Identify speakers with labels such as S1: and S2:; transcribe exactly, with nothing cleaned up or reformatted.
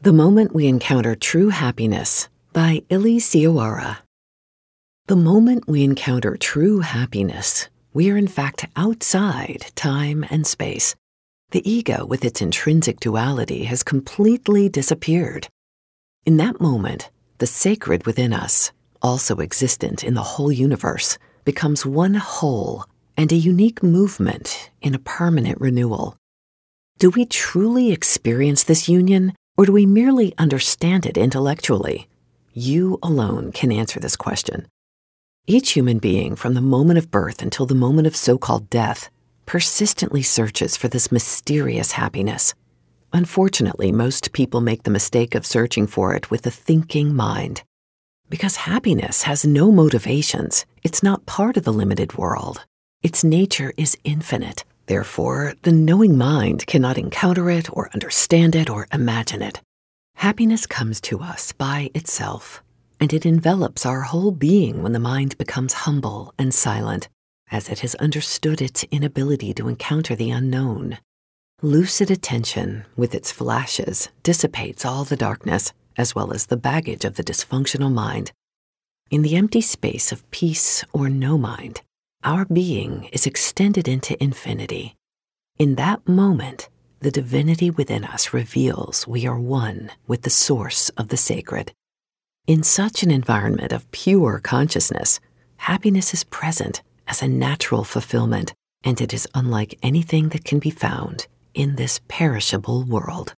S1: The Moment We Encounter True Happiness by Ili Sioara. The moment we encounter true happiness, we are in fact outside time and space. The ego, with its intrinsic duality, has completely disappeared. In that moment, the sacred within us, also existent in the whole universe, becomes one whole and a unique movement in a permanent renewal. Do we truly experience this union, or do we merely understand it intellectually? You alone can answer this question. Each human being, from the moment of birth until the moment of so-called death, persistently searches for this mysterious happiness. Unfortunately, most people make the mistake of searching for it with a thinking mind. Because happiness has no motivations, it's not part of the limited world. Its nature is infinite. Therefore, the knowing mind cannot encounter it or understand it or imagine it. Happiness comes to us by itself, and it envelops our whole being when the mind becomes humble and silent, as it has understood its inability to encounter the unknown. Lucid attention, with its flashes, dissipates all the darkness, as well as the baggage of the dysfunctional mind. In the empty space of peace or no mind, our being is extended into infinity. In that moment, the divinity within us reveals we are one with the source of the sacred. In such an environment of pure consciousness, happiness is present as a natural fulfillment, and it is unlike anything that can be found in this perishable world.